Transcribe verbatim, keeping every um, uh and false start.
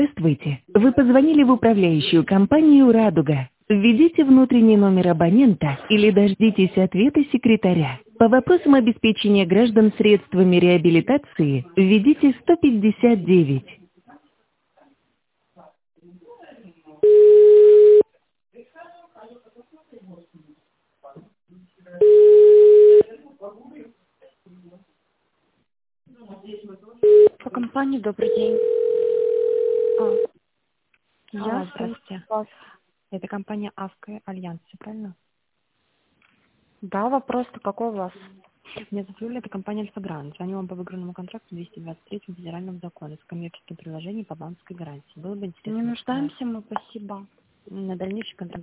Здравствуйте. Вы позвонили в управляющую компанию «Радуга». Введите внутренний номер абонента или дождитесь ответа секретаря. По вопросам обеспечения граждан средствами реабилитации введите сто пятьдесят девять. По компании добрый день. А, я Алло, слушаю здравствуйте. вас. Это компания Авка Альянс, всё правильно? Да, вопрос-то какой у вас? Меня зовут Юля, это компания Альфа-Грант. Звоню вам по выигранному контракту двести двадцать третьему федеральному закону с коммерческим приложением по банковской гарантии. Было бы Не интересно узнать нуждаемся мы, спасибо. на дальнейший контракт.